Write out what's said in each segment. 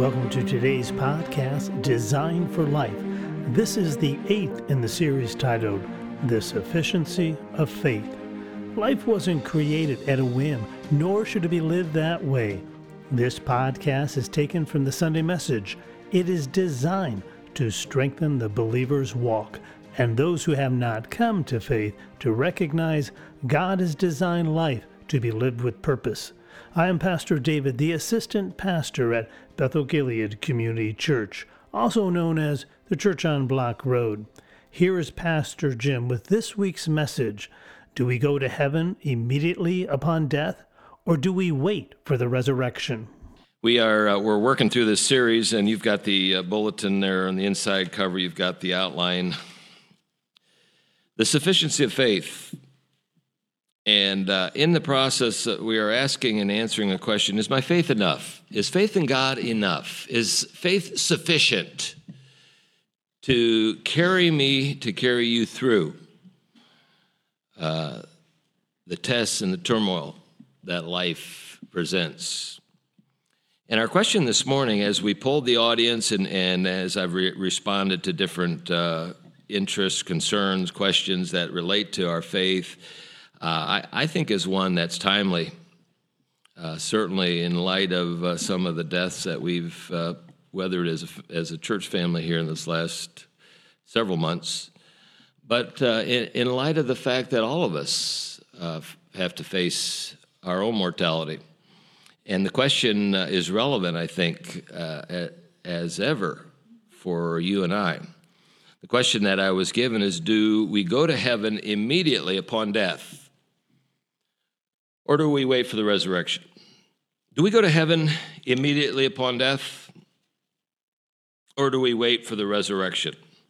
Welcome to today's podcast, Design for Life. This is the 8th in the series titled, The Sufficiency of Faith. Life wasn't created at a whim, nor should it be lived that way. This podcast is taken from the Sunday message. It is designed to strengthen the believer's walk and those who have not come to faith to recognize God has designed life to be lived with purpose. I am Pastor David, the assistant pastor at Bethel Gilead Community Church, also known as the Church on Block Road. Here is Pastor Jim with this week's message. Do we go to heaven immediately upon death, or do we wait for the resurrection? We're working through this series, and you've got the bulletin there on the inside cover. You've got the outline. The sufficiency of faith. And in the process, we are asking and answering a question, is my faith enough? Is faith in God enough? Is faith sufficient to carry me, to carry you through the tests and the turmoil that life presents? And our question this morning, as we polled the audience and as I've responded to different interests, concerns, questions that relate to our faith, I think is one that's timely, certainly in light of some of the deaths that we've weathered as a church family here in this last several months, but in light of the fact that all of us have to face our own mortality. And the question is relevant, I think, as ever for you and I. The question that I was given is, do we go to heaven immediately upon death? Or do we wait for the resurrection? Do we go to heaven immediately upon death? Or do we wait for the resurrection?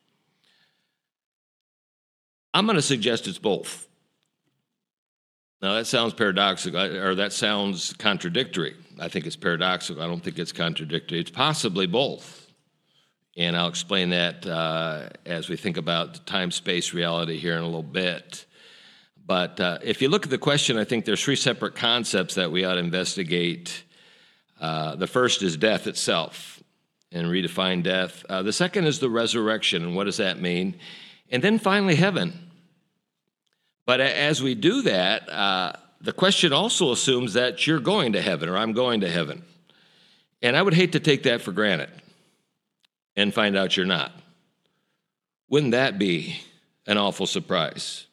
I'm going to suggest it's both. Now, that sounds paradoxical, or that sounds contradictory. I think it's paradoxical. I don't think it's contradictory. It's possibly both. And I'll explain that as we think about the time-space reality here in a little bit. But if you look at the question, I think there's three separate concepts that we ought to investigate. The first is death itself, and redefine death. The second is the resurrection, and what does that mean? And then finally, heaven. But as we do that, the question also assumes that you're going to heaven, or I'm going to heaven. And I would hate to take that for granted and find out you're not. Wouldn't that be an awful surprise?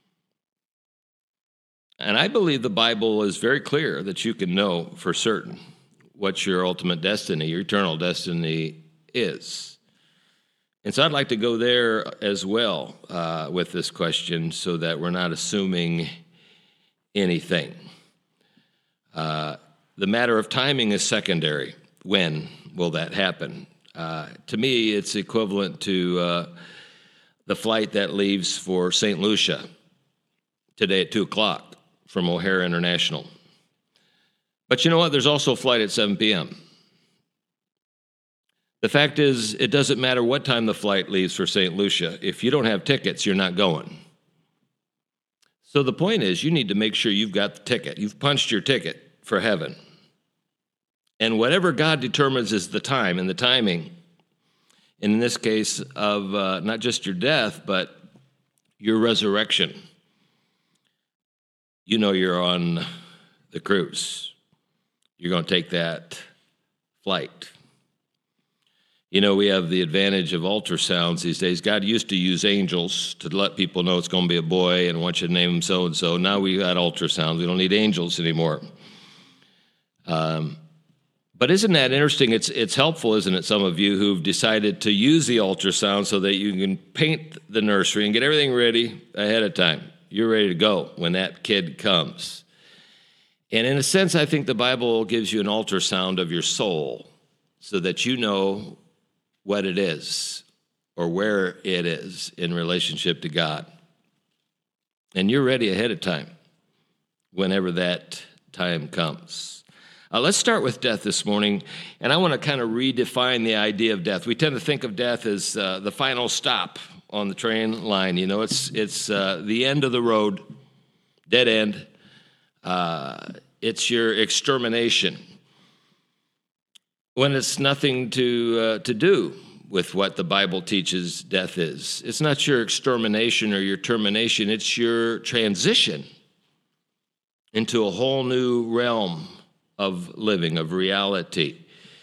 And I believe the Bible is very clear that you can know for certain what your ultimate destiny, your eternal destiny is. And so I'd like to go there as well with this question so that we're not assuming anything. The matter of timing is secondary. When will that happen? To me, it's equivalent to the flight that leaves for St. Lucia today at 2 o'clock. From O'Hare International. But you know what? There's also a flight at 7 p.m. The fact is, it doesn't matter what time the flight leaves for St. Lucia. If you don't have tickets, you're not going. So the point is, you need to make sure you've got the ticket. You've punched your ticket for heaven. And whatever God determines is the time and the timing, and in this case of not just your death, but your resurrection. You know you're on the cruise. You're going to take that flight. You know, we have the advantage of ultrasounds these days. God used to use angels to let people know it's going to be a boy and want you to name him so-and-so. Now we got ultrasounds. We don't need angels anymore. But isn't that interesting? It's helpful, isn't it, some of you who've decided to use the ultrasound so that you can paint the nursery and get everything ready ahead of time. You're ready to go when that kid comes. And in a sense, I think the Bible gives you an ultrasound of your soul so that you know what it is or where it is in relationship to God. And you're ready ahead of time whenever that time comes. Let's start with death this morning, and I want to kind of redefine the idea of death. We tend to think of death as the final stop on the train line. You know, it's the end of the road, dead end. It's your extermination. when it's nothing to do with what the Bible teaches death is. It's not your extermination or your termination. It's your transition into a whole new realm of living, of reality.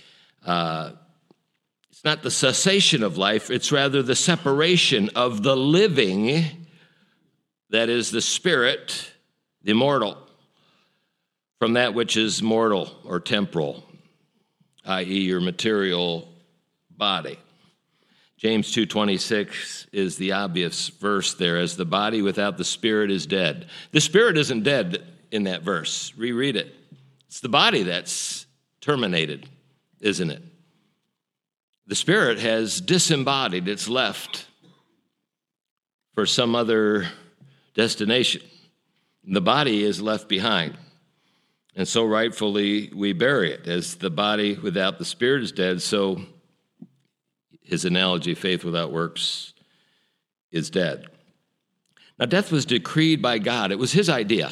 It's not the cessation of life. It's rather the separation of the living, that is the spirit, the immortal, from that which is mortal or temporal, i.e. your material body. James 2:26 is the obvious verse there, as the body without the spirit is dead. The spirit isn't dead in that verse. Reread it. It's the body that's terminated, isn't it? The spirit has disembodied. It's left for some other destination. The body is left behind. And so rightfully we bury it. As the body without the spirit is dead, so his analogy, faith without works, is dead. Now, death was decreed by God. It was his idea.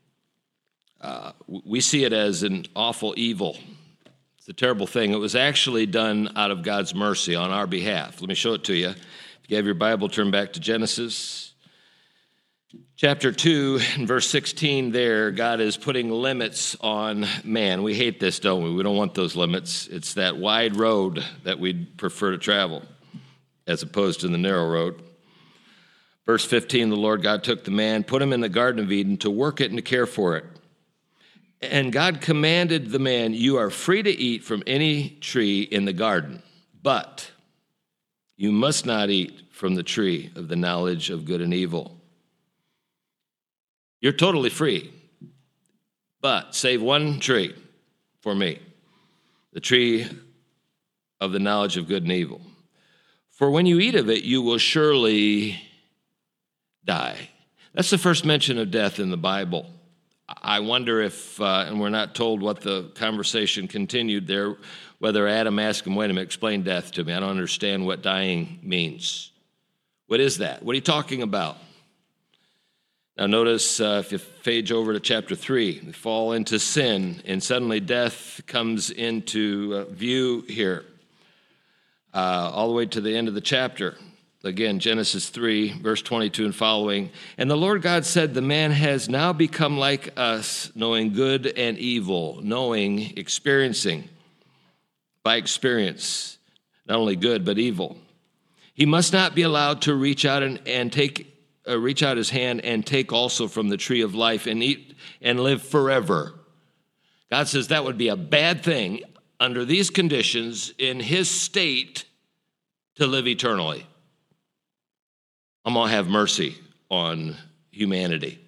We see it as an awful evil. It's a terrible thing. It was actually done out of God's mercy on our behalf. Let me show it to you. If you have your Bible, turn back to Genesis. Chapter 2, and verse 16 there, God is putting limits on man. We hate this, don't we? We don't want those limits. It's that wide road that we'd prefer to travel as opposed to the narrow road. Verse 15, the Lord God took the man, put him in the Garden of Eden to work it and to care for it. And God commanded the man, you are free to eat from any tree in the garden, but you must not eat from the tree of the knowledge of good and evil. You're totally free, but save one tree for me, the tree of the knowledge of good and evil. For when you eat of it, you will surely die. That's the first mention of death in the Bible. I wonder if, and we're not told what the conversation continued there, whether Adam asked him, wait a minute, explain death to me. I don't understand what dying means. What is that? What are you talking about? Now notice if you page over to chapter 3, we fall into sin, and suddenly death comes into view here, all the way to the end of the chapter. Again, Genesis 3, verse 22 and following. And the Lord God said, the man has now become like us, knowing good and evil, knowing, experiencing, by experience, not only good but evil. He must not be allowed to reach out reach out his hand and take also from the tree of life and eat and live forever. God says that would be a bad thing under these conditions in his state to live eternally. I'm going to have mercy on humanity.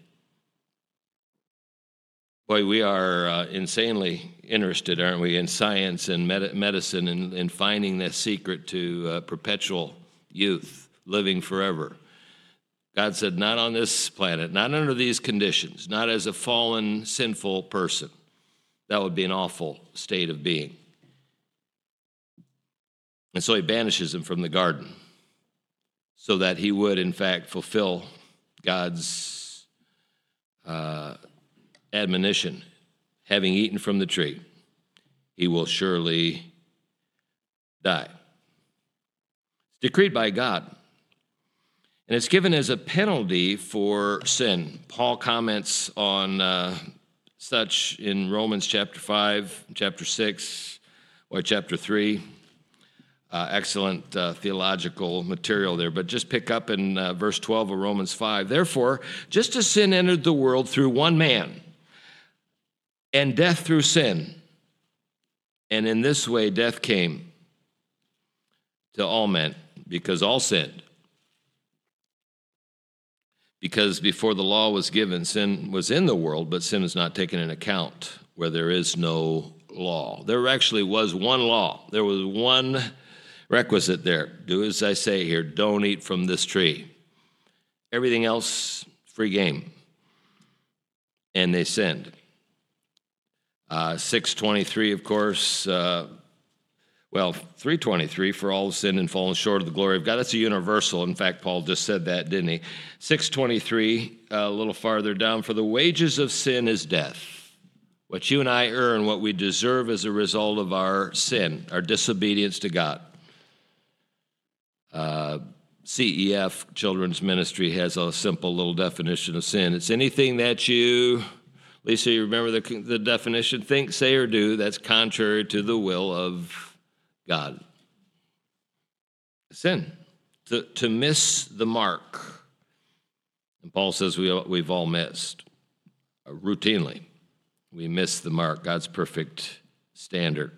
Boy, we are insanely interested, aren't we, in science and medicine and in finding the secret to perpetual youth, living forever. God said, not on this planet, not under these conditions, not as a fallen, sinful person. That would be an awful state of being. And so he banishes him from the garden so that he would, in fact, fulfill God's admonition. Having eaten from the tree, he will surely die. It's decreed by God. And it's given as a penalty for sin. Paul comments on such in Romans chapter 5, chapter 6, or chapter 3. Excellent theological material there. But just pick up in verse 12 of Romans 5. Therefore, just as sin entered the world through one man, and death through sin, and in this way death came to all men, because all sinned. Because before the law was given, sin was in the world, but sin is not taken into account where there is no law. There actually was one law. There was one requisite there. Do as I say here. Don't eat from this tree. Everything else, free game. And they sinned. 6:23, of course. 3:23, for all have sinned and fallen short of the glory of God. That's a universal. In fact, Paul just said that, didn't he? 6:23, a little farther down, for the wages of sin is death. What you and I earn, what we deserve as a result of our sin, our disobedience to God. CEF, Children's Ministry, has a simple little definition of sin. It's anything that you, Lisa, you remember the definition? Think, say, or do that's contrary to the will of God. Sin. To miss the mark. And Paul says we've all missed. Routinely. We miss the mark, God's perfect standard.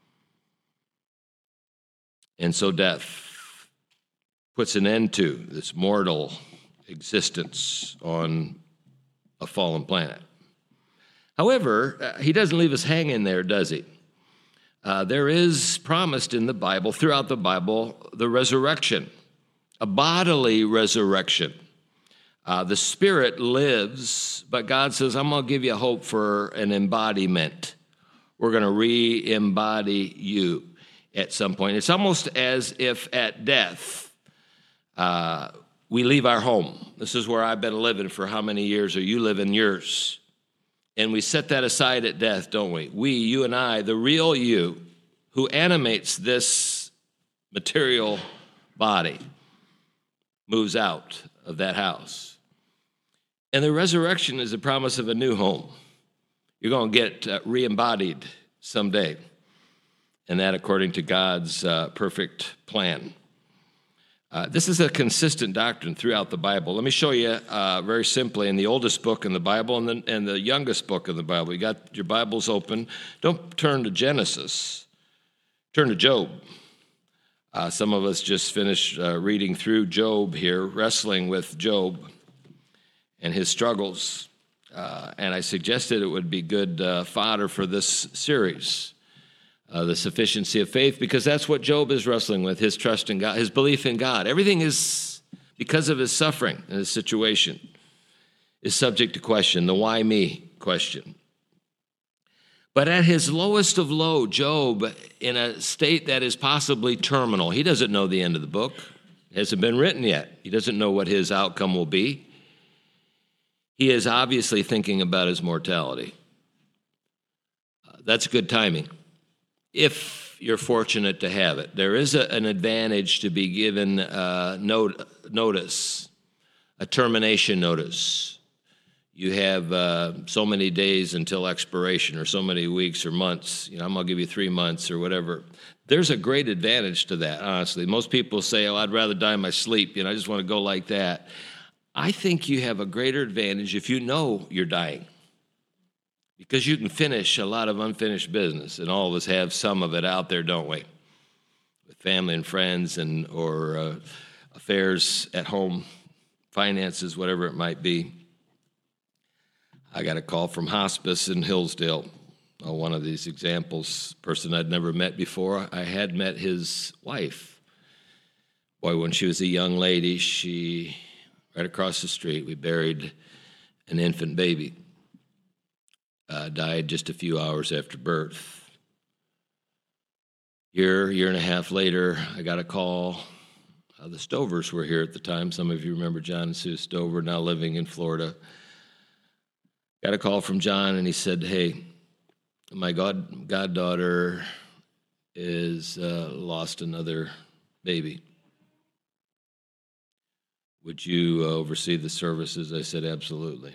And so death puts an end to this mortal existence on a fallen planet. However, he doesn't leave us hanging there, does he? There is promised in the Bible, throughout the Bible, the resurrection, a bodily resurrection. The Spirit lives, but God says, I'm going to give you hope for an embodiment. We're going to re-embody you at some point. It's almost as if at death, we leave our home. This is where I've been living for how many years, or you live in yours. And we set that aside at death, don't we? We, you and I, the real you, who animates this material body, moves out of that house. And the resurrection is a promise of a new home. You're going to get re-embodied someday, and that according to God's perfect plan. This is a consistent doctrine throughout the Bible. Let me show you very simply in the oldest book in the Bible and the youngest book in the Bible. You got your Bibles open. Don't turn to Genesis. Turn to Job. Some of us just finished reading through Job here, wrestling with Job and his struggles. And I suggested it would be good fodder for this series, the sufficiency of faith, because that's what Job is wrestling with, his trust in God, his belief in God. Everything is, because of his suffering and his situation, is subject to question, the why me question. But at his lowest of low, Job, in a state that is possibly terminal, he doesn't know the end of the book. It hasn't been written yet. He doesn't know what his outcome will be. He is obviously thinking about his mortality. That's good timing, if you're fortunate to have it. There is an advantage to be given notice, a termination notice. You have so many days until expiration, or so many weeks or months. I'm going to give you 3 months or whatever. There's a great advantage to that, honestly. Most people say, I'd rather die in my sleep. I just want to go like that. I think you have a greater advantage if you know you're dying, because you can finish a lot of unfinished business, and all of us have some of it out there, don't we? With family and friends or affairs at home, finances, whatever it might be. I got a call from hospice in Hillsdale. One of these examples, person I'd never met before. I had met his wife. Boy, when she was a young lady, right across the street, we buried an infant baby. Died just a few hours after birth. Year and a half later, I got a call. The Stovers were here at the time. Some of you remember John and Sue Stover, now living in Florida. Got a call from John, and he said, hey, my goddaughter is lost another baby. Would you oversee the services? I said, absolutely.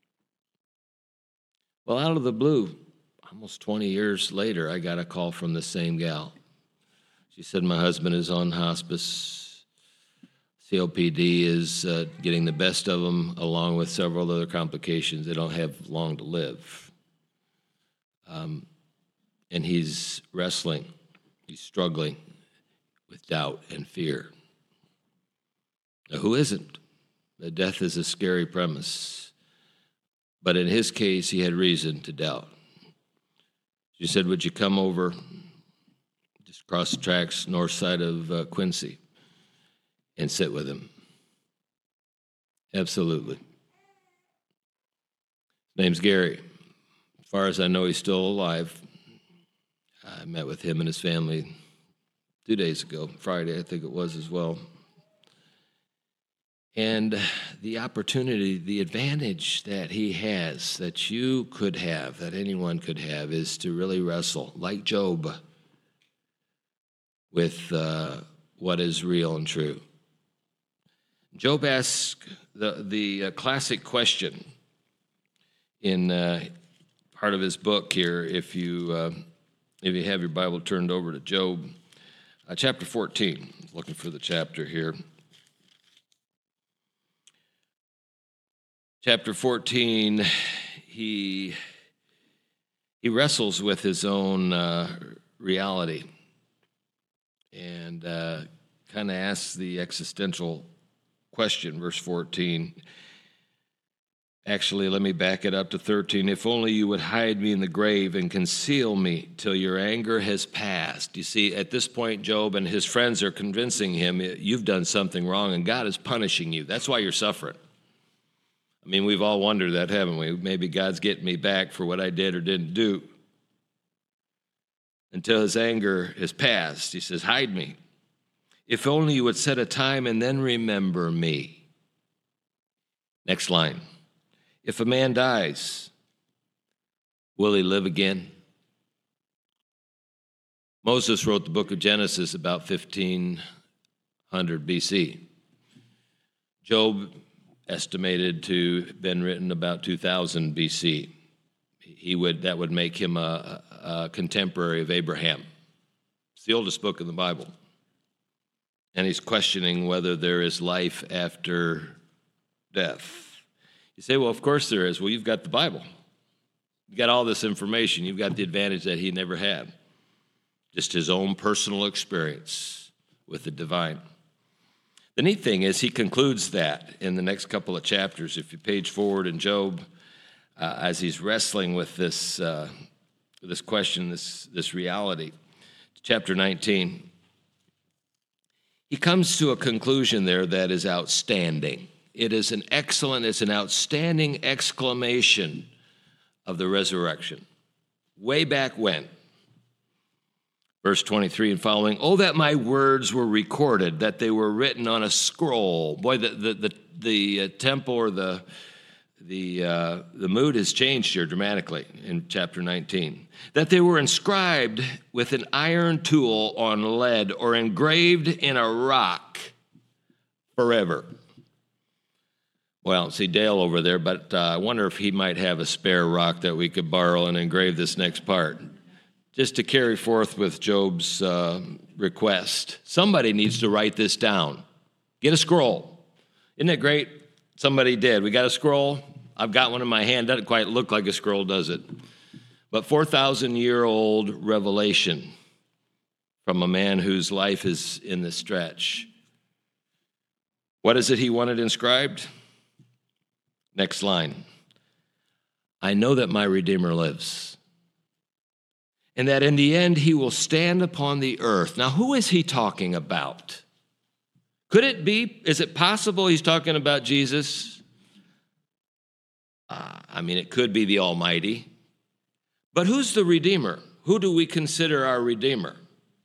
Well, out of the blue, almost 20 years later, I got a call from the same gal. She said, my husband is on hospice. COPD is getting the best of him, along with several other complications. They don't have long to live. And he's wrestling. He's struggling with doubt and fear. Now, who isn't? The death is a scary premise. But in his case, he had reason to doubt. She said, would you come over, just across the tracks, north side of Quincy, and sit with him? Absolutely. His name's Gary. As far as I know, he's still alive. I met with him and his family 2 days ago, Friday, I think it was as well. And the opportunity, the advantage that he has, that you could have, that anyone could have, is to really wrestle, like Job, with what is real and true. Job asks the classic question in part of his book here, if you have your Bible turned over to Job, chapter 14. Looking for the chapter here. Chapter 14, he wrestles with his own reality and kind of asks the existential question, verse 14. Actually, let me back it up to 13. If only you would hide me in the grave and conceal me till your anger has passed. You see, at this point, Job and his friends are convincing him, you've done something wrong and God is punishing you. That's why you're suffering. I mean, we've all wondered that, haven't we? Maybe God's getting me back for what I did or didn't do. Until his anger is past, he says, hide me. If only you would set a time and then remember me. Next line. If a man dies, will he live again? Moses wrote the book of Genesis about 1500 BC. Job estimated to have been written about 2000 BC. That would make him a contemporary of Abraham. It's the oldest book in the Bible. And he's questioning whether there is life after death. You say, well, of course there is. Well, you've got the Bible. You've got all this information. You've got the advantage that he never had. Just his own personal experience with the divine. The neat thing is he concludes that in the next couple of chapters. If you page forward in Job, as he's wrestling with this question, this reality, chapter 19, he comes to a conclusion there that is outstanding. It's an outstanding exclamation of the resurrection. Way back when. Verse 23 and following, oh, that my words were recorded, that they were written on a scroll. Boy, the tempo or the mood has changed here dramatically in chapter 19. That they were inscribed with an iron tool on lead or engraved in a rock forever. Well, see Dale over there, but I wonder if he might have a spare rock that we could borrow and engrave this next part. Just to carry forth with Job's request. Somebody needs to write this down. Get a scroll. Isn't it great? Somebody did. We got a scroll. I've got one in my hand. Doesn't quite look like a scroll, does it? But 4,000-year-old revelation from a man whose life is in the stretch. What is it he wanted inscribed? Next line. I know that my Redeemer lives, and that in the end he will stand upon the earth. Now, who is he talking about? Could it be, is it possible he's talking about Jesus? It could be the Almighty. But who's the Redeemer? Who do we consider our Redeemer?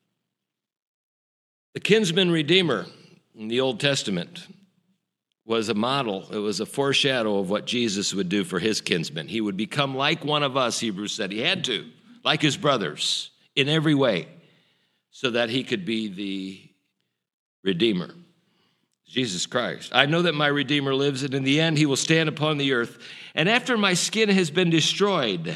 The kinsman Redeemer in the Old Testament was a model. It was a foreshadow of what Jesus would do for his kinsmen. He would become like one of us, Hebrews said. He had to, like his brothers, in every way, so that he could be the Redeemer. Jesus Christ. I know that my Redeemer lives, and in the end he will stand upon the earth. And after my skin has been destroyed,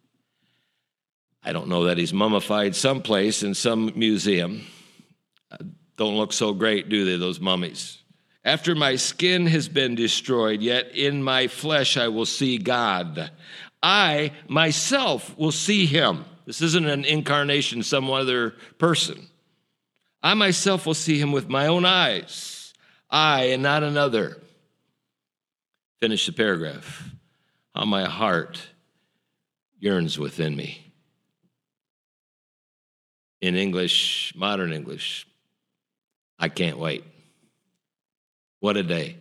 I don't know that he's mummified someplace in some museum. Don't look so great, do they, those mummies? After my skin has been destroyed, yet in my flesh I will see God. I myself will see him. This isn't an incarnation, some other person. I myself will see him with my own eyes. I and not another. Finish the paragraph. How my heart yearns within me. In English, modern English, I can't wait. What a day.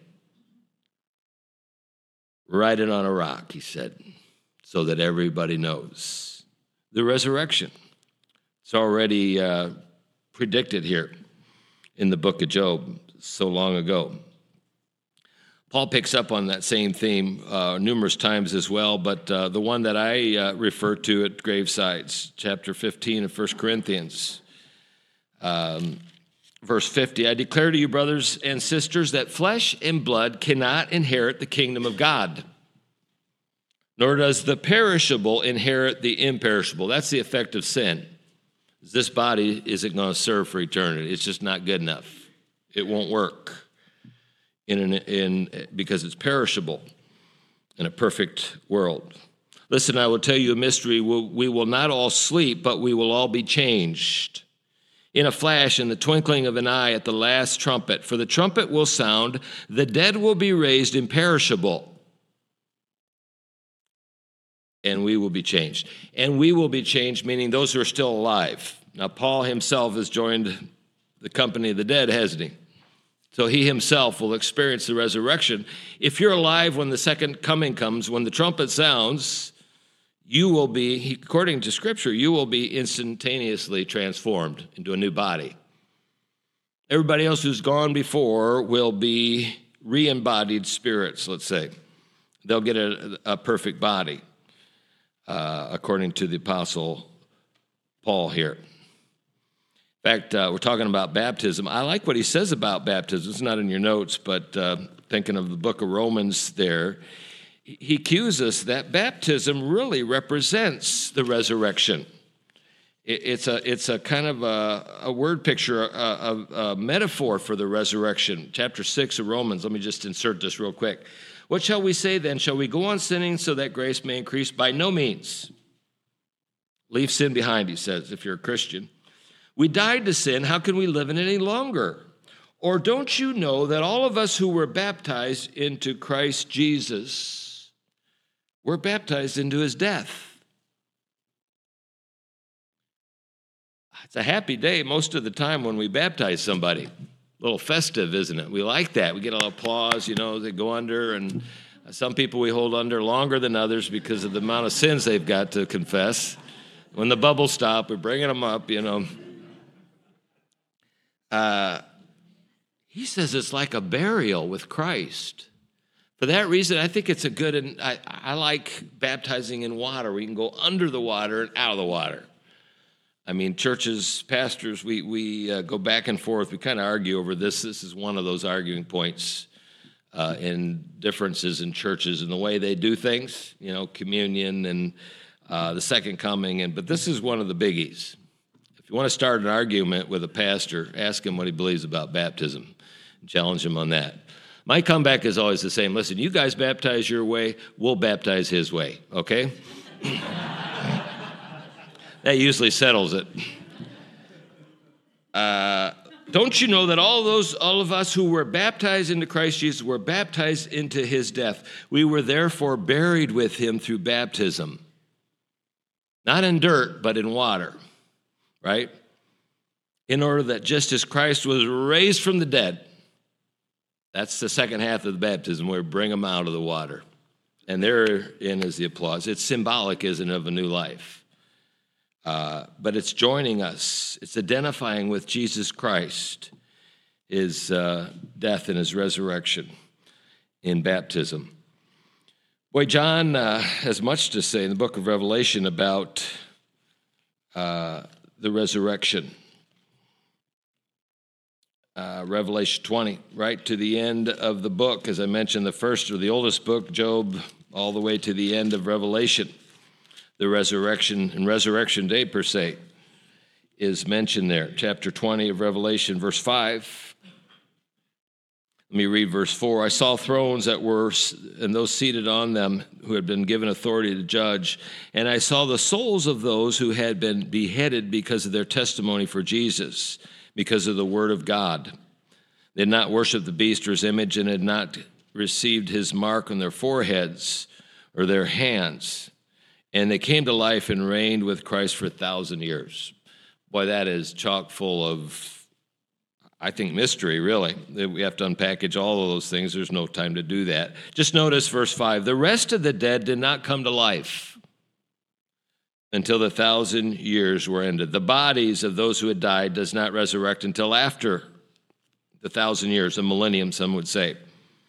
Write it on a rock, he said, so that everybody knows. The resurrection. It's already predicted here in the book of Job so long ago. Paul picks up on that same theme numerous times as well, but the one that I refer to at Gravesides, chapter 15 of 1 Corinthians, verse 50, I declare to you, brothers and sisters, that flesh and blood cannot inherit the kingdom of God, nor does the perishable inherit the imperishable. That's the effect of sin. This body isn't going to serve for eternity. It's just not good enough. It won't work because it's perishable in a perfect world. Listen, I will tell you a mystery. We will not all sleep, but we will all be changed. In a flash, in the twinkling of an eye, at the last trumpet. For the trumpet will sound, the dead will be raised imperishable, and we will be changed. And we will be changed, meaning those who are still alive. Now, Paul himself has joined the company of the dead, hasn't he? So he himself will experience the resurrection. If you're alive when the second coming comes, when the trumpet sounds, you will be, according to Scripture, you will be instantaneously transformed into a new body. Everybody else who's gone before will be re-embodied spirits, let's say. They'll get a perfect body, according to the Apostle Paul here. In fact, we're talking about baptism. I like what he says about baptism. It's not in your notes, but thinking of the book of Romans there, he cues us that baptism really represents the resurrection. It's a kind of a word picture, a metaphor for the resurrection. Chapter 6 of Romans, let me just insert this real quick. What shall we say then? Shall we go on sinning so that grace may increase? By no means. Leave sin behind, he says, if you're a Christian. We died to sin. How can we live in it any longer? Or don't you know that all of us who were baptized into Christ Jesus were baptized into his death? It's a happy day most of the time when we baptize somebody. A little festive, isn't it? We like that. We get a little applause, they go under, and some people we hold under longer than others because of the amount of sins they've got to confess. When the bubbles stop, we're bringing them up, He says it's like a burial with Christ. For that reason, I think it's a good, and I like baptizing in water. We can go under the water and out of the water. I mean, churches, pastors, we go back and forth. We kind of argue over this. This is one of those arguing points in differences in churches and the way they do things, communion and the second coming. But this is one of the biggies. If you want to start an argument with a pastor, ask him what he believes about baptism and challenge him on that. My comeback is always the same. Listen, you guys baptize your way, we'll baptize his way, okay? That usually settles it. Don't you know that all of us who were baptized into Christ Jesus were baptized into his death? We were therefore buried with him through baptism. Not in dirt, but in water. Right? In order that just as Christ was raised from the dead, that's the second half of the baptism where we bring them out of the water. And therein is the applause. It's symbolic, isn't it, of a new life. But it's joining us. It's identifying with Jesus Christ, his death and his resurrection in baptism. Boy, John has much to say in the book of Revelation about the resurrection. Revelation 20, right to the end of the book. As I mentioned, the first or the oldest book, Job, all the way to the end of Revelation. The resurrection and resurrection day, per se, is mentioned there. Chapter 20 of Revelation, verse 5. Let me read verse 4. I saw thrones that were, and those seated on them who had been given authority to judge. And I saw the souls of those who had been beheaded because of their testimony for Jesus, because of the word of God. They had not worshipped the beast or his image and had not received his mark on their foreheads or their hands. And they came to life and reigned with Christ for 1,000 years. Boy, that is chock full of, I think, mystery, really. We have to unpackage all of those things. There's no time to do that. Just notice verse 5. The rest of the dead did not come to life until the 1,000 years were ended. The bodies of those who had died does not resurrect until after the 1,000 years, a millennium, some would say.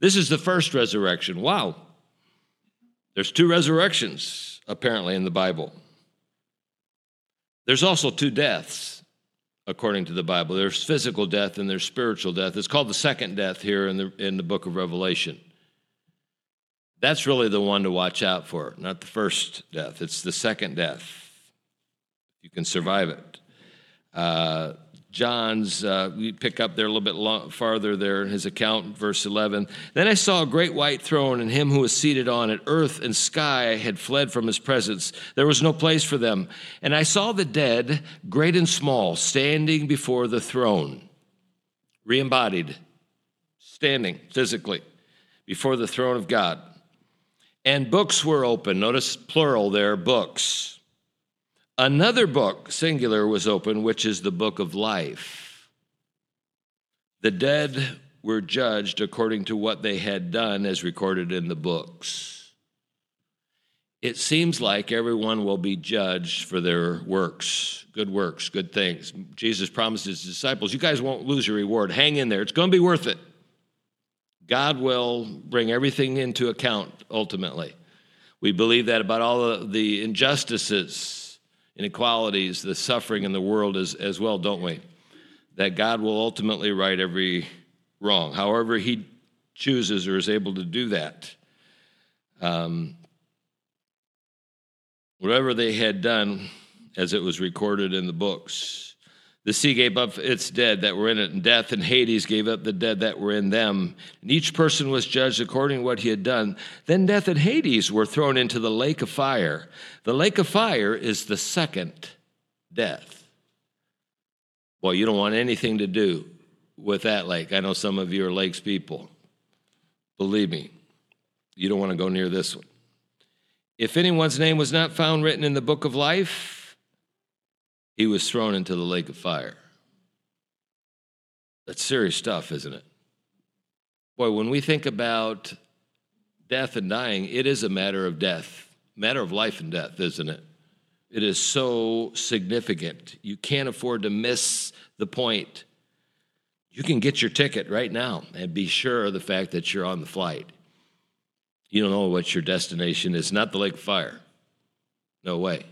This is the first resurrection. Wow. There's two resurrections, apparently, in the Bible. There's also two deaths, according to the Bible. There's physical death and there's spiritual death. It's called the second death here in the book of Revelation. That's really the one to watch out for, not the first death. It's the second death. You can survive it. John's, we pick up there a little bit farther there in his account, verse 11. Then I saw a great white throne and him who was seated on it. Earth and sky had fled from his presence. There was no place for them. And I saw the dead, great and small, standing before the throne, re-embodied, standing physically before the throne of God. And books were open. Notice plural there, books. Another book, singular, was open, which is the book of life. The dead were judged according to what they had done as recorded in the books. It seems like everyone will be judged for their works, good things. Jesus promised his disciples, you guys won't lose your reward. Hang in there. It's going to be worth it. God will bring everything into account ultimately. We believe that about all of the injustices, inequalities, the suffering in the world as well, don't we? That God will ultimately right every wrong, however he chooses or is able to do that. Whatever they had done, as it was recorded in the books. The sea gave up its dead that were in it, and death and Hades gave up the dead that were in them. And each person was judged according to what he had done. Then death and Hades were thrown into the lake of fire. The lake of fire is the second death. Boy, you don't want anything to do with that lake. I know some of you are lakes people. Believe me, you don't want to go near this one. If anyone's name was not found written in the book of life, he was thrown into the lake of fire. That's serious stuff, isn't it? Boy, when we think about death and dying, it is a matter of death, matter of life and death, isn't it? It is so significant. You can't afford to miss the point. You can get your ticket right now and be sure of the fact that you're on the flight. You don't know what your destination is, not the lake of fire. No way.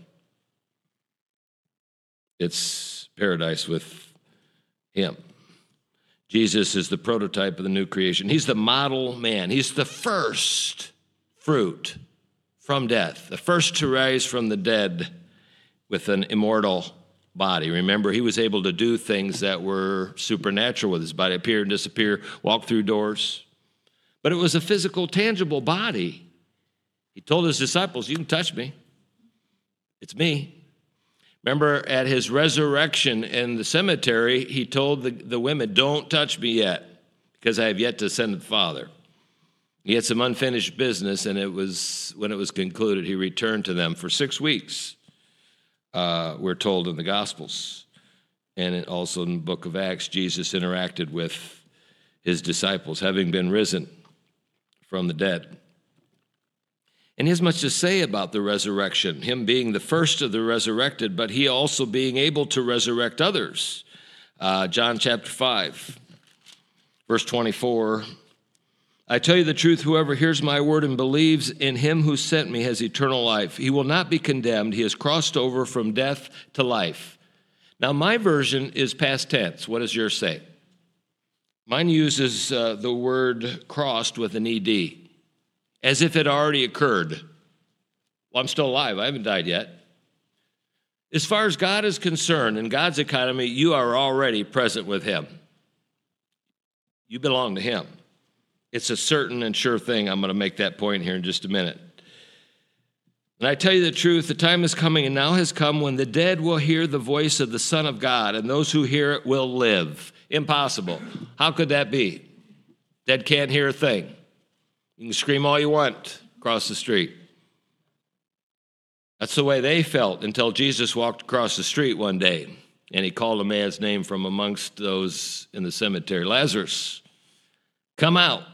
It's paradise with him. Jesus is the prototype of the new creation. He's the model man. He's the first fruit from death, the first to rise from the dead with an immortal body. Remember, he was able to do things that were supernatural with his body, appear and disappear, walk through doors. But it was a physical, tangible body. He told his disciples, you can touch me. It's me. Remember, at his resurrection in the cemetery, he told the women, don't touch me yet, because I have yet to ascend to the Father. He had some unfinished business, and when it was concluded, he returned to them for 6 weeks, we're told in the Gospels. And also in the book of Acts, Jesus interacted with his disciples, having been risen from the dead. And he has much to say about the resurrection, him being the first of the resurrected, but he also being able to resurrect others. John chapter 5, verse 24, I tell you the truth, whoever hears my word and believes in him who sent me has eternal life. He will not be condemned. He has crossed over from death to life. Now, my version is past tense. What does yours say? Mine uses the word crossed with an ED. As if it already occurred. Well, I'm still alive. I haven't died yet. As far as God is concerned, in God's economy, you are already present with him. You belong to him. It's a certain and sure thing. I'm going to make that point here in just a minute. And I tell you the truth, the time is coming and now has come when the dead will hear the voice of the Son of God, and those who hear it will live. Impossible. How could that be? Dead can't hear a thing. You can scream all you want across the street. That's the way they felt until Jesus walked across the street one day, and he called a man's name from amongst those in the cemetery. Lazarus, come out.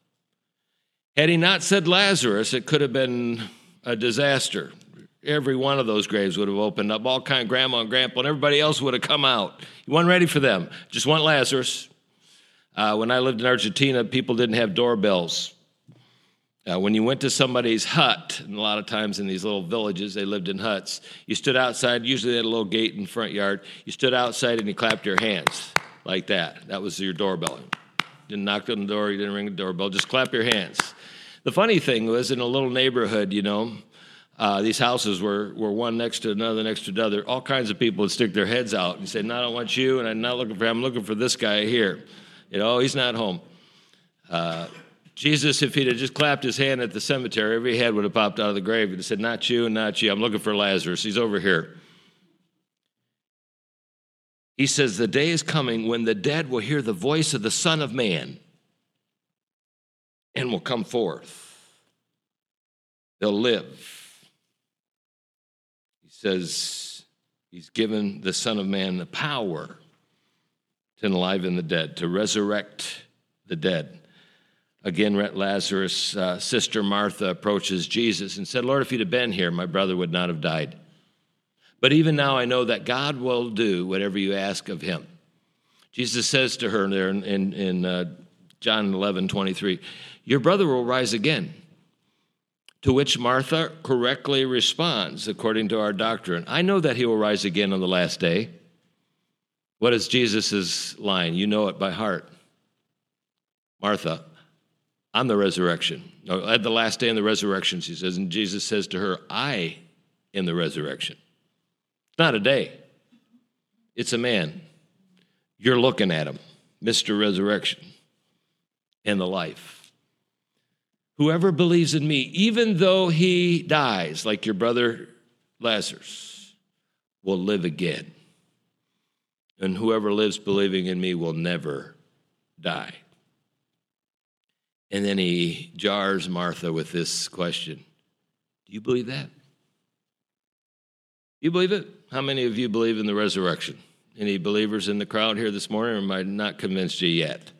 Had he not said Lazarus, it could have been a disaster. Every one of those graves would have opened up. All kind of grandma and grandpa and everybody else would have come out. He wasn't ready for them. Just want Lazarus. When I lived in Argentina, people didn't have doorbells. When you went to somebody's hut, and a lot of times in these little villages, they lived in huts, you stood outside, usually they had a little gate in the front yard, you stood outside and you clapped your hands like that. That was your doorbell. Didn't knock on the door, you didn't ring the doorbell, just clap your hands. The funny thing was, in a little neighborhood, these houses were one next to another. All kinds of people would stick their heads out and say, no, I don't want you, and I'm not looking for him, I'm looking for this guy here. He's not home. Jesus, if he'd have just clapped his hand at the cemetery, every head would have popped out of the grave. He'd have said, not you and not you. I'm looking for Lazarus. He's over here. He says, the day is coming when the dead will hear the voice of the Son of Man and will come forth. They'll live. He says he's given the Son of Man the power to enliven the dead, to resurrect the dead. Again, Lazarus' sister Martha approaches Jesus and said, Lord, if you'd have been here, my brother would not have died. But even now I know that God will do whatever you ask of him. Jesus says to her there in John 11:23, your brother will rise again. To which Martha correctly responds, according to our doctrine, I know that he will rise again on the last day. What is Jesus' line? You know it by heart. Martha, I'm the resurrection. At the last day in the resurrection, she says, and Jesus says to her, I am the resurrection. It's not a day. It's a man. You're looking at him, Mr. Resurrection, and the life. Whoever believes in me, even though he dies, like your brother Lazarus, will live again. And whoever lives believing in me will never die. And then he jars Martha with this question. Do you believe that? You believe it? How many of you believe in the resurrection? Any believers in the crowd here this morning, or am I not convinced you yet?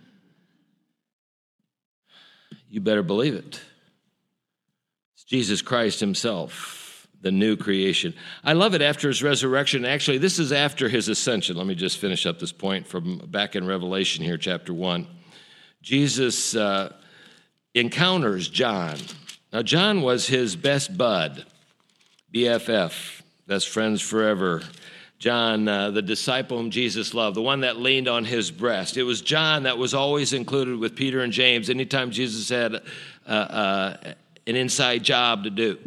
You better believe it. It's Jesus Christ himself, the new creation. I love it after his resurrection. Actually, this is after his ascension. Let me just finish up this point from back in Revelation here, chapter 1. Jesus encounters John. Now, John was his best bud, BFF, best friends forever. John, the disciple whom Jesus loved, the one that leaned on his breast. It was John that was always included with Peter and James anytime Jesus had an inside job to do.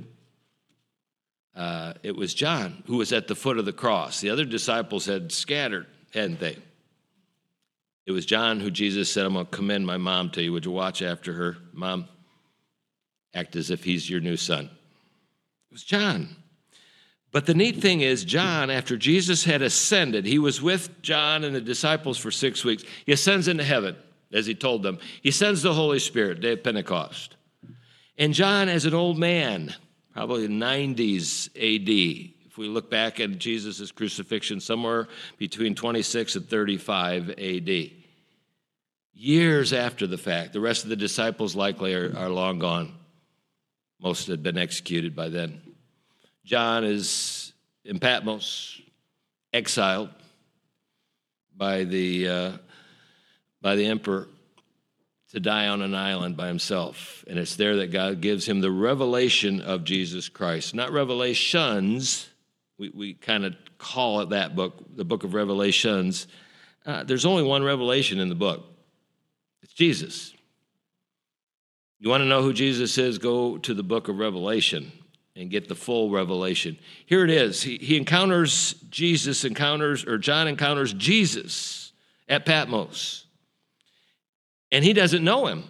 It was John who was at the foot of the cross. The other disciples had scattered, hadn't they? It was John who Jesus said, I'm going to commend my mom to you. Would you watch after her? Mom, act as if he's your new son. It was John. But the neat thing is, John, after Jesus had ascended, he was with John and the disciples for 6 weeks. He ascends into heaven, as he told them. He sends the Holy Spirit, day of Pentecost. And John, as an old man, probably 90s AD, if we look back at Jesus' crucifixion, somewhere between 26 and 35 AD. Years after the fact, the rest of the disciples likely are long gone. Most had been executed by then. John is in Patmos, exiled by the emperor to die on an island by himself. And it's there that God gives him the revelation of Jesus Christ. Not revelations. We kind of call it that book, the book of Revelations. There's only one revelation in the book. It's Jesus. You want to know who Jesus is? Go to the book of Revelation and get the full revelation. Here it is. He encounters Jesus, John encounters Jesus at Patmos. And he doesn't know him.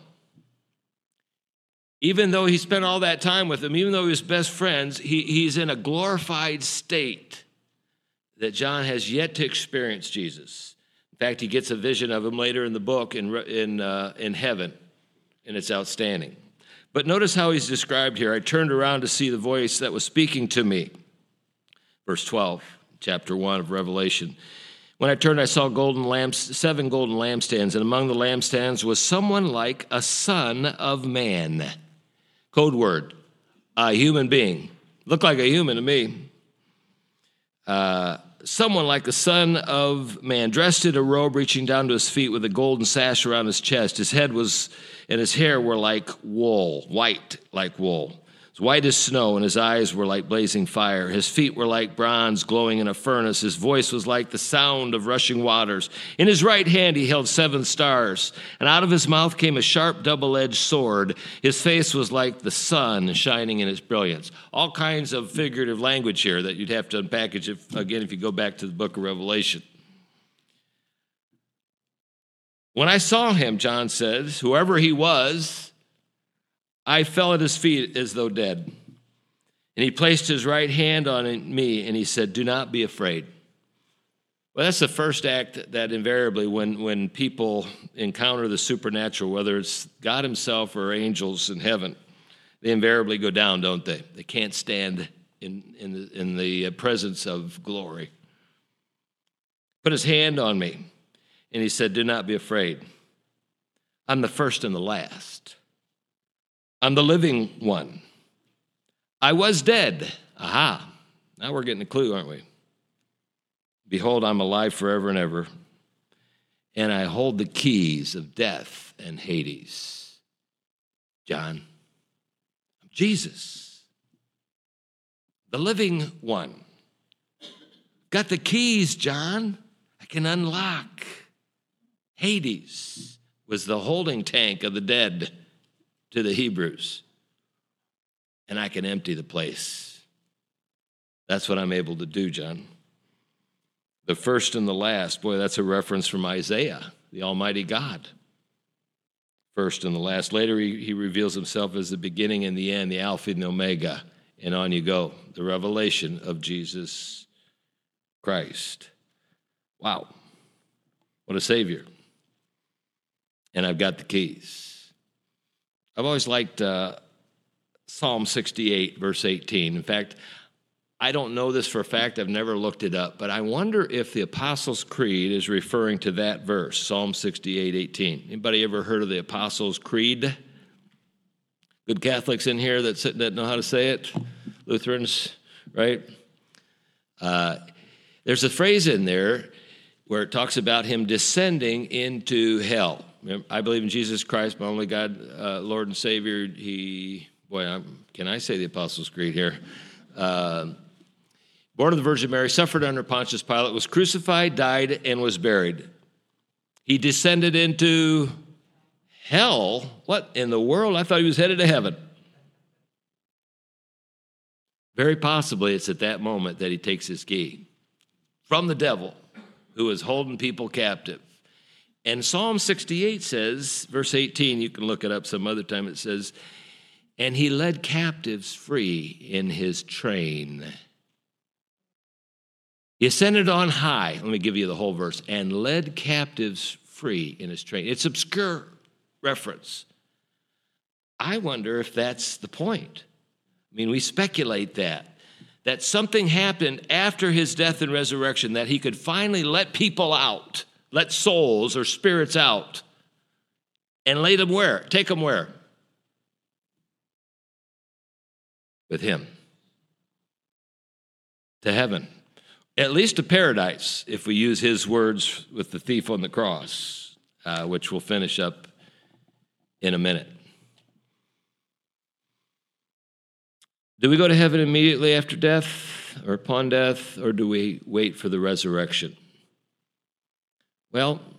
Even though he spent all that time with him, even though he was best friends, he's in a glorified state that John has yet to experience Jesus. In fact, he gets a vision of him later in the book in heaven, and it's outstanding. But notice how he's described here. I turned around to see the voice that was speaking to me. Verse 12, chapter 1 of Revelation. When I turned, I saw 7 golden lampstands, and among the lampstands was someone like a son of man. Code word, a human being. Looked like a human to me. someone like the Son of Man, dressed in a robe reaching down to his feet with a golden sash around his chest. His head was, and his hair were like wool, white like wool. As white as snow, and his eyes were like blazing fire. His feet were like bronze glowing in a furnace. His voice was like the sound of rushing waters. In his right hand he held 7 stars, and out of his mouth came a sharp double-edged sword. His face was like the sun shining in its brilliance. All kinds of figurative language here that you'd have to unpackage if you go back to the book of Revelation. When I saw him, John says, whoever he was, I fell at his feet as though dead. And he placed his right hand on me, and he said, do not be afraid. Well, that's the first act that invariably, when people encounter the supernatural, whether it's God himself or angels in heaven, they invariably go down, don't they? They can't stand in the presence of glory. Put his hand on me, and he said, do not be afraid. I'm the first and the last. I'm the living one. I was dead. Aha. Now we're getting a clue, aren't we? Behold, I'm alive forever and ever, and I hold the keys of death and Hades. John, I'm Jesus, the living one. Got the keys, John. I can unlock. Hades was the holding tank of the dead to the Hebrews, and I can empty the place. That's what I'm able to do, John. The first and the last, boy, that's a reference from Isaiah, the Almighty God. First and the last. Later, he reveals himself as the beginning and the end, the Alpha and the Omega, and on you go, the revelation of Jesus Christ. Wow, what a Savior. And I've got the keys. I've always liked Psalm 68, verse 18. In fact, I don't know this for a fact. I've never looked it up. But I wonder if the Apostles' Creed is referring to that verse, Psalm 68, 18. Anybody ever heard of the Apostles' Creed? Good Catholics in here that know how to say it? Lutherans, right? There's a phrase in there where it talks about him descending into hell. I believe in Jesus Christ, my only God, Lord and Savior. Can I say the Apostles' Creed here? Born of the Virgin Mary, suffered under Pontius Pilate, was crucified, died, and was buried. He descended into hell. What in the world? I thought he was headed to heaven. Very possibly it's at that moment that he takes his key from the devil who is holding people captive. And Psalm 68 says, verse 18, you can look it up some other time, it says, and he led captives free in his train. He ascended on high, let me give you the whole verse, and led captives free in his train. It's obscure reference. I wonder if that's the point. I mean, we speculate that something happened after his death and resurrection, that he could finally let people out. Let souls or spirits out and lay them where? Take them where? With him. To heaven. At least to paradise, if we use his words with the thief on the cross, which we'll finish up in a minute. Do we go to heaven immediately after death or upon death, or do we wait for the resurrection? Well,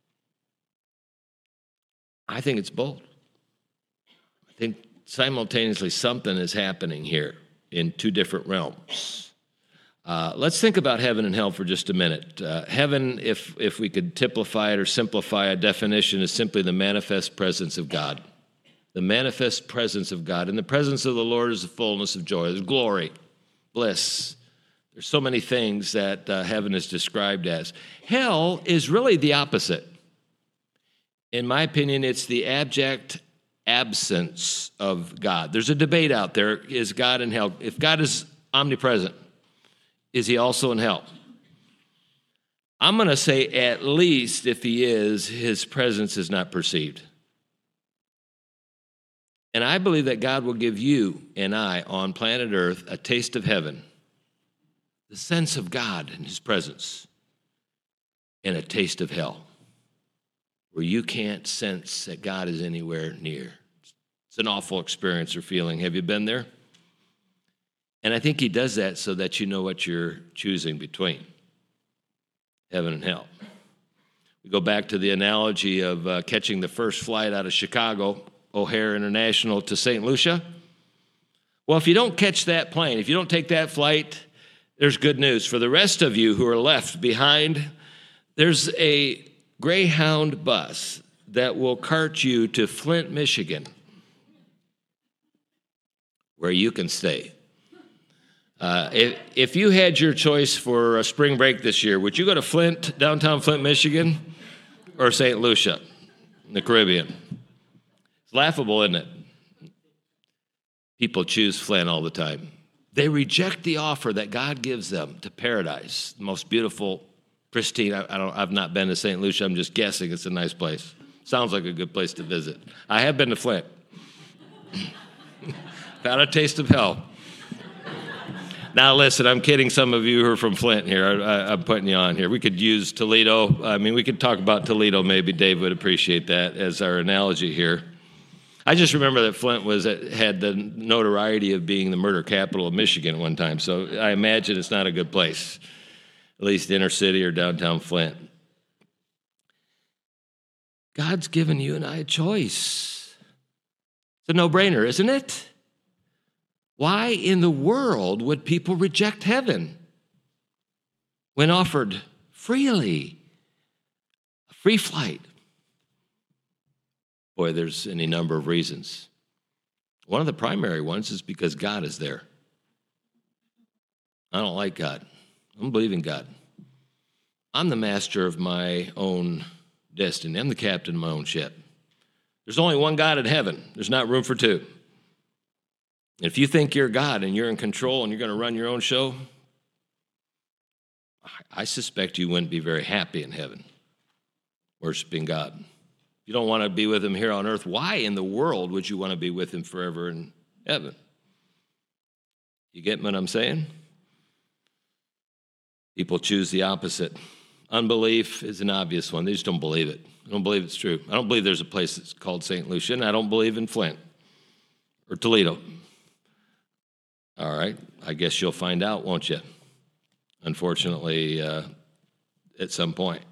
I think it's both. I think simultaneously something is happening here in two different realms. Let's think about heaven and hell for just a minute. Heaven, if we could typify it or simplify a definition, is simply the manifest presence of God. The manifest presence of God. In the presence of the Lord is the fullness of joy. There's glory, bliss. There's so many things that heaven is described as. Hell is really the opposite. In my opinion, it's the abject absence of God. There's a debate out there, is God in hell? If God is omnipresent, is he also in hell? I'm going to say at least if he is, his presence is not perceived. And I believe that God will give you and I on planet Earth a taste of heaven the sense of God and his presence, and a taste of hell, where you can't sense that God is anywhere near. It's an awful experience or feeling. Have you been there? And I think he does that so that you know what you're choosing between heaven and hell. We go back to the analogy of catching the first flight out of Chicago, O'Hare International, to St. Lucia. Well, if you don't catch that plane, if you don't take that flight, there's good news. For the rest of you who are left behind, there's a Greyhound bus that will cart you to Flint, Michigan, where you can stay. If you had your choice for a spring break this year, would you go to Flint, downtown Flint, Michigan, or St. Lucia in the Caribbean? It's laughable, isn't it? People choose Flint all the time. They reject the offer that God gives them to paradise, the most beautiful, pristine. I've not been to St. Lucia. I'm just guessing it's a nice place. Sounds like a good place to visit. I have been to Flint. Got a taste of hell. Now, listen, I'm kidding some of you who are from Flint here. I'm putting you on here. We could use Toledo. I mean, we could talk about Toledo. Maybe Dave would appreciate that as our analogy here. I just remember that Flint had the notoriety of being the murder capital of Michigan at one time, so I imagine it's not a good place, at least inner city or downtown Flint. God's given you and I a choice. It's a no-brainer, isn't it? Why in the world would people reject heaven when offered freely a free flight? Boy, there's any number of reasons. One of the primary ones is because God is there. I don't like God. I don't believe in God. I'm the master of my own destiny. I'm the captain of my own ship. There's only one God in heaven. There's not room for two. If you think you're God and you're in control and you're going to run your own show, I suspect you wouldn't be very happy in heaven, worshiping God. You don't want to be with him here on earth. Why in the world would you want to be with him forever in heaven? You get what I'm saying? People choose the opposite. Unbelief is an obvious one. They just don't believe it. I don't believe it's true. I don't believe there's a place that's called St. Lucia, and I don't believe in Flint or Toledo. All right, I guess you'll find out, won't you? Unfortunately, at some point.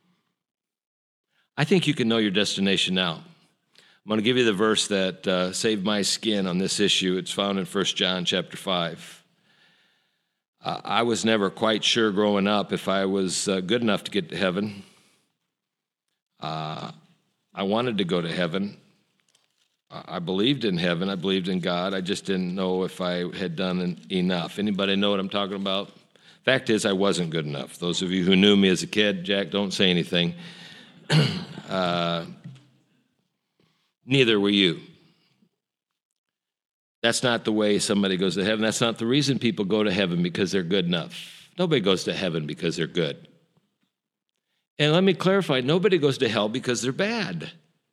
I think you can know your destination now. I'm going to give you the verse that saved my skin on this issue. It's found in 1 John chapter 5. I was never quite sure growing up if I was good enough to get to heaven. I wanted to go to heaven. I believed in heaven. I believed in God. I just didn't know if I had done enough. Anybody know what I'm talking about? Fact is, I wasn't good enough. Those of you who knew me as a kid, Jack, don't say anything. Neither were you. That's not the way somebody goes to heaven. That's not the reason people go to heaven, because they're good enough. Nobody goes to heaven because they're good. And let me clarify, nobody goes to hell because they're bad.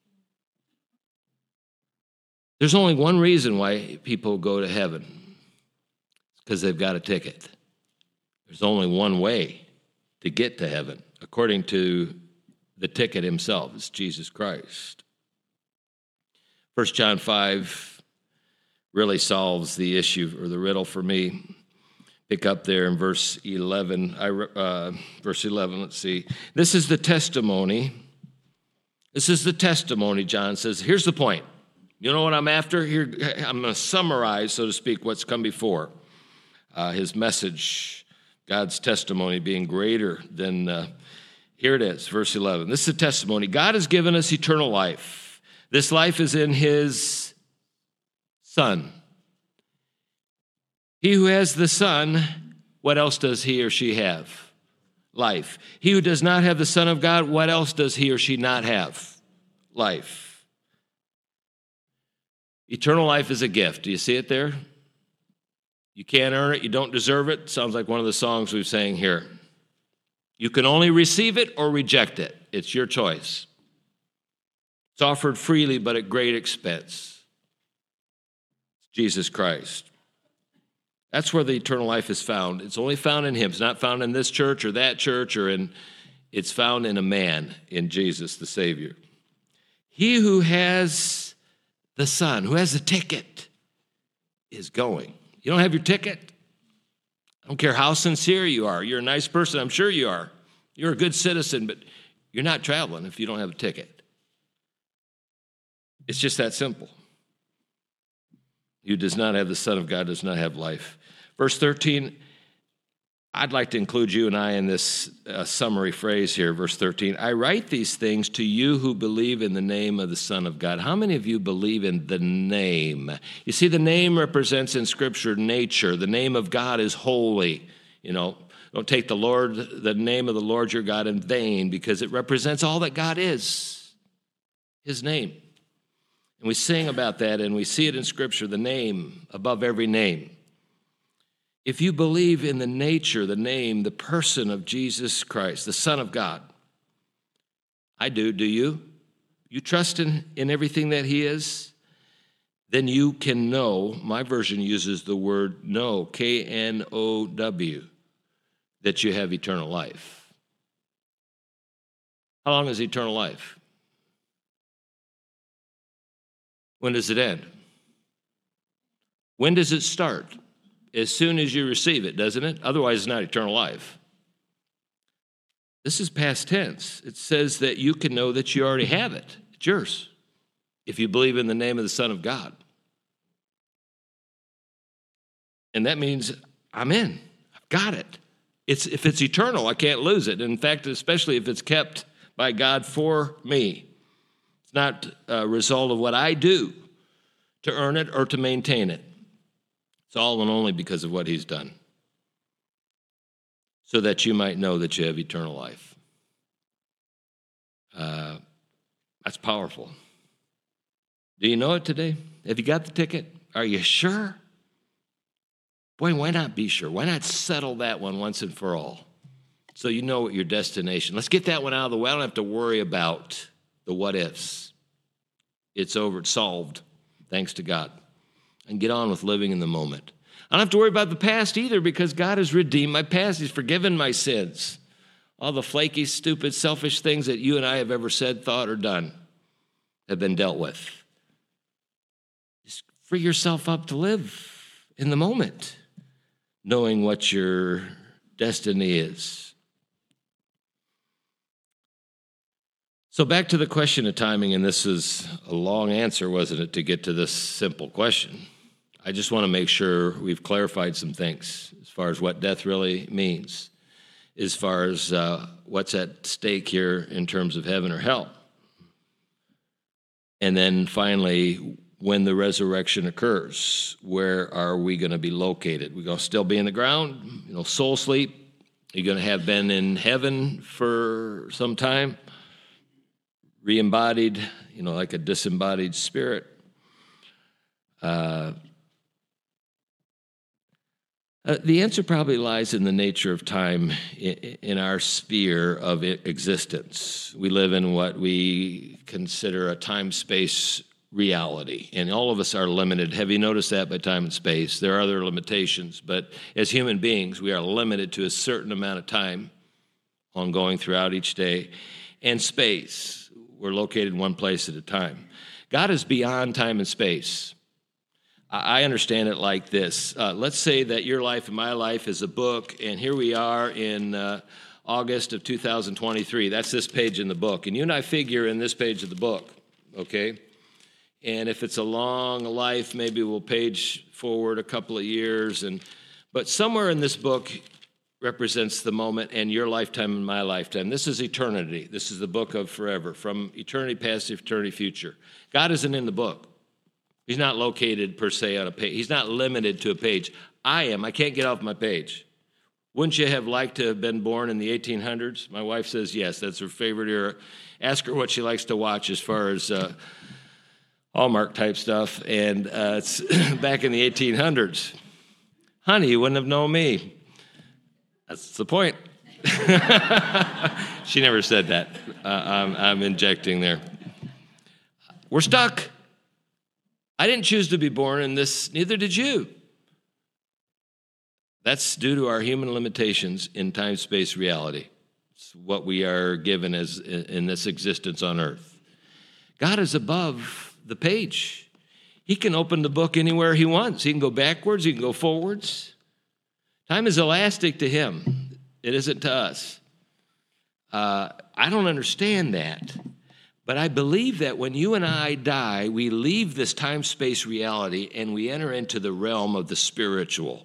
There's only one reason why people go to heaven. It's because they've got a ticket. There's only one way to get to heaven, according to the ticket himself. It's Jesus Christ. 1 John 5 really solves the issue or the riddle for me. Pick up there in verse 11. Verse 11, let's see. This is the testimony. This is the testimony, John says. Here's the point. You know what I'm after? Here, I'm going to summarize, so to speak, what's come before. His message, God's testimony being greater than... Here it is, verse 11. This is the testimony. God has given us eternal life. This life is in his Son. He who has the Son, what else does he or she have? Life. He who does not have the Son of God, what else does he or she not have? Life. Eternal life is a gift. Do you see it there? You can't earn it. You don't deserve it. Sounds like one of the songs we've sang here. You can only receive it or reject it. It's your choice. It's offered freely, but at great expense. It's Jesus Christ. That's where the eternal life is found. It's only found in him. It's not found in this church or that church it's found in a man, in Jesus, the Savior. He who has the Son, who has the ticket, is going. You don't have your ticket? I don't care how sincere you are. You're a nice person. I'm sure you are. You're a good citizen, but you're not traveling if you don't have a ticket. It's just that simple. Who does not have the Son of God does not have life. Verse 13, I'd like to include you and I in this summary phrase here, verse 13. I write these things to you who believe in the name of the Son of God. How many of you believe in the name? You see, the name represents in Scripture nature. The name of God is holy. Don't take the name of the Lord your God in vain, because it represents all that God is, his name. And we sing about that, and we see it in Scripture, the name above every name. If you believe in the nature, the name, the person of Jesus Christ, the Son of God, I do you? You trust in everything that he is? Then you can know, my version uses the word know, K-N-O-W, that you have eternal life. How long is eternal life? When does it end? When does it start? As soon as you receive it, doesn't it? Otherwise, it's not eternal life. This is past tense. It says that you can know that you already have it. It's yours if you believe in the name of the Son of God. And that means I'm in. I've got it. If it's eternal, I can't lose it. In fact, especially if it's kept by God for me. It's not a result of what I do to earn it or to maintain it. It's all and only because of what he's done, so that you might know that you have eternal life. That's powerful. Do you know it today? Have you got the ticket? Are you sure? Boy, why not be sure? Why not settle that one once and for all, so you know what your destination? Let's get that one out of the way. I don't have to worry about the what ifs. It's over. It's solved, thanks to God. And get on with living in the moment. I don't have to worry about the past either, because God has redeemed my past. He's forgiven my sins. All the flaky, stupid, selfish things that you and I have ever said, thought, or done have been dealt with. Just free yourself up to live in the moment, knowing what your destiny is. So back to the question of timing, and this is a long answer, wasn't it, to get to this simple question. I just want to make sure we've clarified some things as far as what death really means, as far as what's at stake here in terms of heaven or hell. And then finally, when the resurrection occurs, where are we going to be located? We're going to still be in the ground, soul sleep? You're going to have been in heaven for some time, re-embodied, like a disembodied spirit. The answer probably lies in the nature of time in our sphere of existence. We live in what we consider a time-space reality, and all of us are limited. Have you noticed that by time and space? There are other limitations, but as human beings, we are limited to a certain amount of time ongoing throughout each day, and space. We're located one place at a time. God is beyond time and space. I understand it like this. Let's say that your life and my life is a book, and here we are in August of 2023. That's this page in the book. And you and I figure in this page of the book, okay? And if it's a long life, maybe we'll page forward a couple of years. But somewhere in this book represents the moment and your lifetime and my lifetime. This is eternity. This is the book of forever, from eternity past to eternity future. God isn't in the book. He's not located, per se, on a page. He's not limited to a page. I am. I can't get off my page. Wouldn't you have liked to have been born in the 1800s? My wife says yes. That's her favorite era. Ask her what she likes to watch as far as Hallmark-type stuff. And it's back in the 1800s. Honey, you wouldn't have known me. That's the point. She never said that. I'm injecting there. We're stuck. I didn't choose to be born in this, neither did you. That's due to our human limitations in time-space reality. It's what we are given as in this existence on earth. God is above the page. He can open the book anywhere he wants. He can go backwards. He can go forwards. Time is elastic to him. It isn't to us. I don't understand that. But I believe that when you and I die, we leave this time-space reality and we enter into the realm of the spiritual.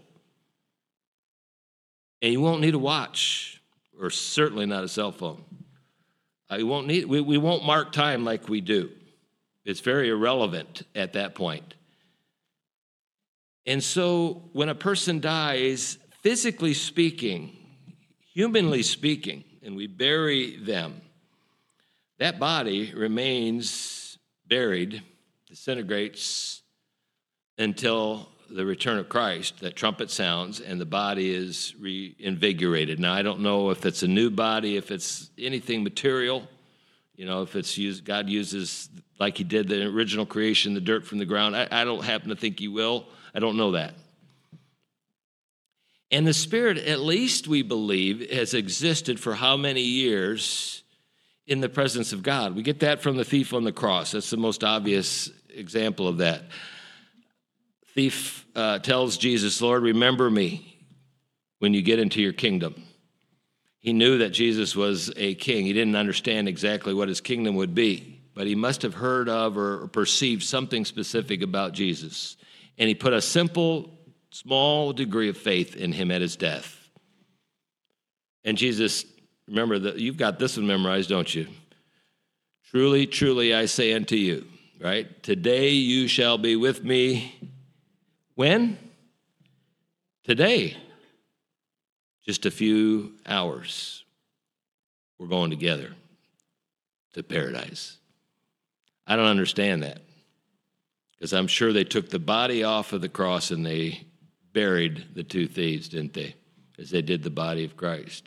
And you won't need a watch, or certainly not a cell phone. We won't mark time like we do. It's very irrelevant at that point. And so when a person dies, physically speaking, humanly speaking, and we bury them, that body remains buried, disintegrates until the return of Christ. That trumpet sounds and the body is reinvigorated. Now, I don't know if it's a new body, if it's anything material, if it's used, God uses, like he did the original creation, the dirt from the ground. I don't happen to think he will. I don't know that. And the Spirit, at least we believe, has existed for how many years in the presence of God? We get that from the thief on the cross. That's the most obvious example of that. Thief tells Jesus, Lord, remember me when you get into your kingdom. He knew that Jesus was a king. He didn't understand exactly what his kingdom would be, but he must have heard of or perceived something specific about Jesus. And he put a simple, small degree of faith in him at his death. And Jesus, remember that you've got this one memorized, don't you? Truly, truly, I say unto you, right? Today you shall be with me. When? Today. Just a few hours. We're going together to paradise. I don't understand that, because I'm sure they took the body off of the cross and they buried the two thieves, didn't they? As they did the body of Christ.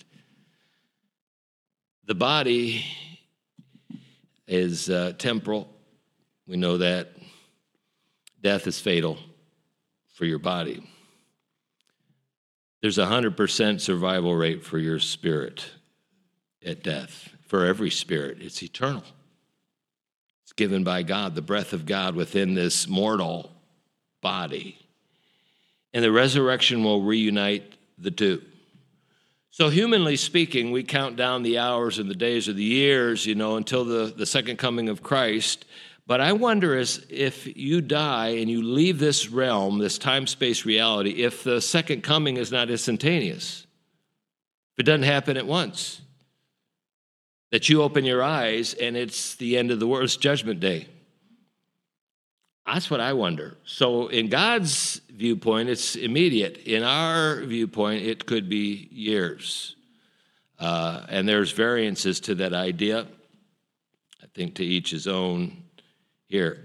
The body is temporal. We know that. Death is fatal for your body. There's a 100% survival rate for your spirit at death. For every spirit, it's eternal. It's given by God, the breath of God within this mortal body. And the resurrection will reunite the two. So humanly speaking, we count down the hours and the days or the years, until the second coming of Christ. But I wonder if you die and you leave this realm, this time-space reality, if the second coming is not instantaneous, if it doesn't happen at once, that you open your eyes and it's the end of the world, it's Judgment Day. That's what I wonder. So in God's viewpoint, it's immediate. In our viewpoint, it could be years. And there's variances to that idea. I think to each his own here.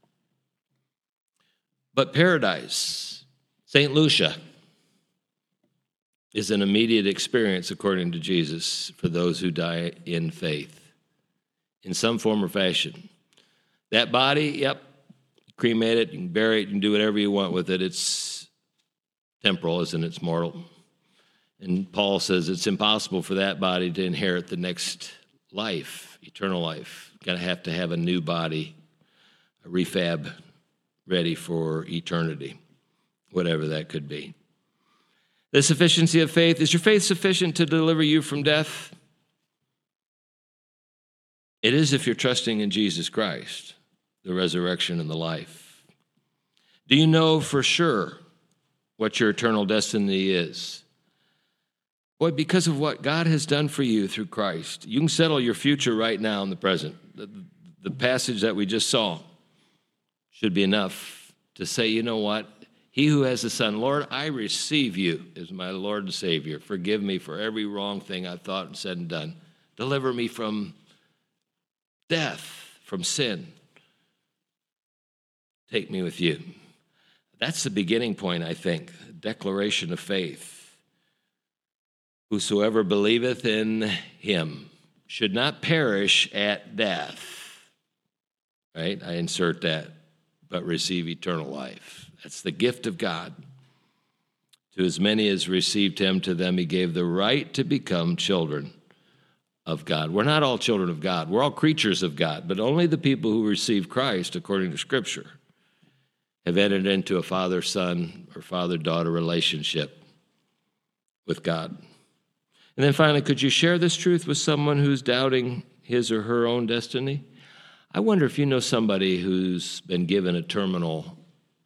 But paradise, St. Lucia, is an immediate experience, according to Jesus, for those who die in faith, in some form or fashion. That body, cremate it, you can bury it, you can do whatever you want with it. It's temporal, isn't it? It's mortal. And Paul says it's impossible for that body to inherit the next life, eternal life. You're going to have a new body, a refab ready for eternity, whatever that could be. The sufficiency of faith. Is your faith sufficient to deliver you from death? It is if you're trusting in Jesus Christ, the resurrection and the life. Do you know for sure what your eternal destiny is? Boy, because of what God has done for you through Christ, you can settle your future right now in the present. The passage that we just saw should be enough to say, you know what? He who has the Son, Lord, I receive you as my Lord and Savior. Forgive me for every wrong thing I've thought and said and done. Deliver me from death, from sin. Take me with you. That's the beginning point, I think, declaration of faith. Whosoever believeth in him should not perish at death. Right? I insert that, but receive eternal life. That's the gift of God To as many as received him, to them he gave the right to become children of God. We're not all children of God. We're all creatures of God, but only the people who receive Christ, according to Scripture, have entered into a father-son or father-daughter relationship with God. And then finally, could you share this truth with someone who's doubting his or her own destiny? I wonder if you know somebody who's been given a terminal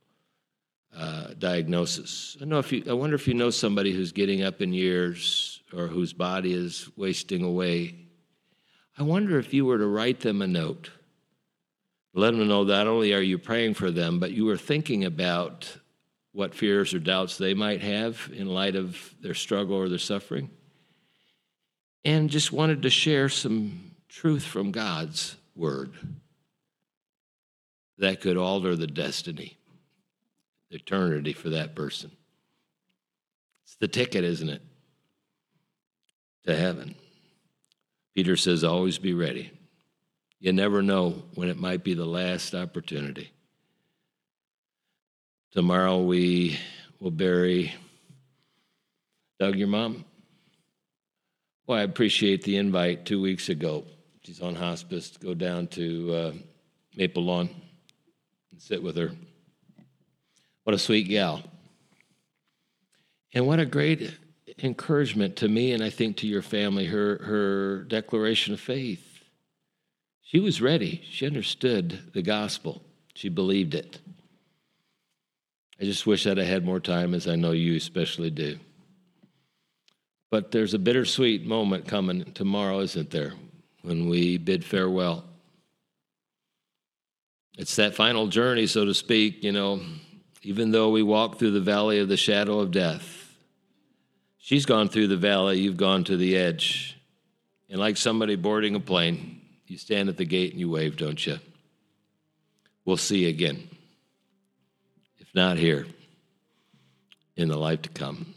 diagnosis. I wonder if you know somebody who's getting up in years or whose body is wasting away. I wonder if you were to write them a note, let them know not only are you praying for them, but you are thinking about what fears or doubts they might have in light of their struggle or their suffering, and just wanted to share some truth from God's word that could alter the destiny, the eternity for that person. It's the ticket, isn't it, to heaven? Peter says, always be ready. You never know when it might be the last opportunity. Tomorrow we will bury Doug, your mom. Well, I appreciate the invite 2 weeks ago. She's on hospice to go down to Maple Lawn and sit with her. What a sweet gal. And what a great encouragement to me, and I think to your family, her declaration of faith. She was ready. She understood the gospel. She believed it. I just wish I'd have had more time, as I know you especially do. But there's a bittersweet moment coming tomorrow, isn't there, when we bid farewell. It's that final journey, so to speak, even though we walk through the valley of the shadow of death. She's gone through the valley, you've gone to the edge. And like somebody boarding a plane, you stand at the gate and you wave, don't you? We'll see you again. If not here, in the life to come.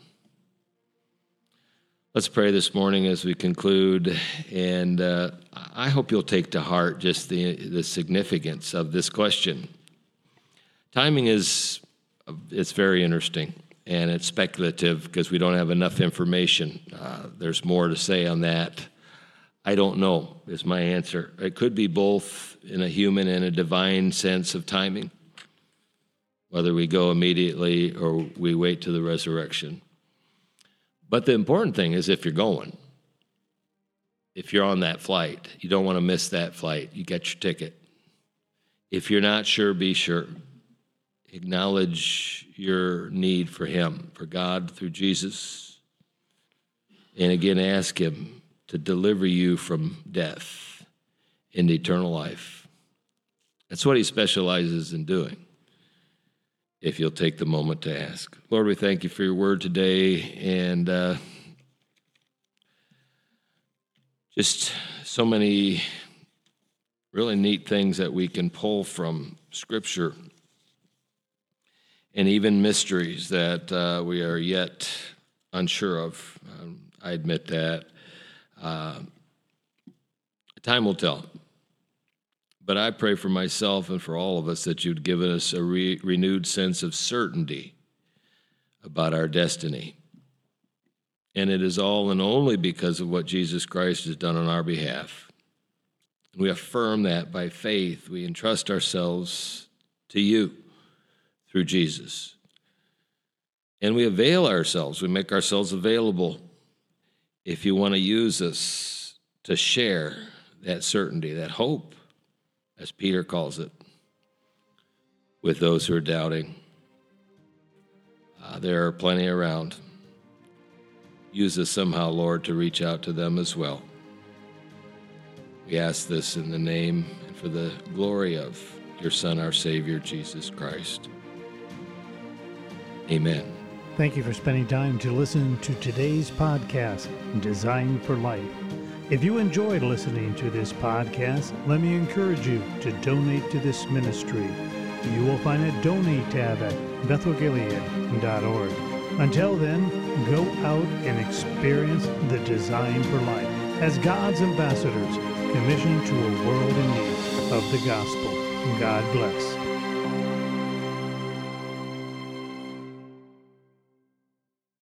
Let's pray this morning as we conclude, and I hope you'll take to heart just the significance of this question. Timing it's very interesting, and it's speculative because we don't have enough information. There's more to say on that. I don't know is my answer. It could be both in a human and a divine sense of timing, whether we go immediately or we wait to the resurrection. But the important thing is if you're going, if you're on that flight, you don't want to miss that flight. You get your ticket. If you're not sure, be sure. Acknowledge your need for him, for God through Jesus. And again, ask him to deliver you from death into eternal life. That's what he specializes in doing, if you'll take the moment to ask. Lord, we thank you for your word today, and just so many really neat things that we can pull from Scripture, and even mysteries that we are yet unsure of. I admit that. Time will tell. But I pray for myself and for all of us that you'd given us a renewed sense of certainty about our destiny. And it is all and only because of what Jesus Christ has done on our behalf. We affirm that by faith. We entrust ourselves to you through Jesus. And we avail ourselves. We make ourselves available if you want to use us to share that certainty, that hope, as Peter calls it, with those who are doubting. There are plenty around. Use us somehow, Lord, to reach out to them as well. We ask this in the name and for the glory of your Son, our Savior, Jesus Christ. Amen. Thank you for spending time to listen to today's podcast, Design for Life. If you enjoyed listening to this podcast, let me encourage you to donate to this ministry. You will find a donate tab at bethelgilead.org. Until then, go out and experience the design for life as God's ambassadors commissioned to a world in need of the gospel. God bless.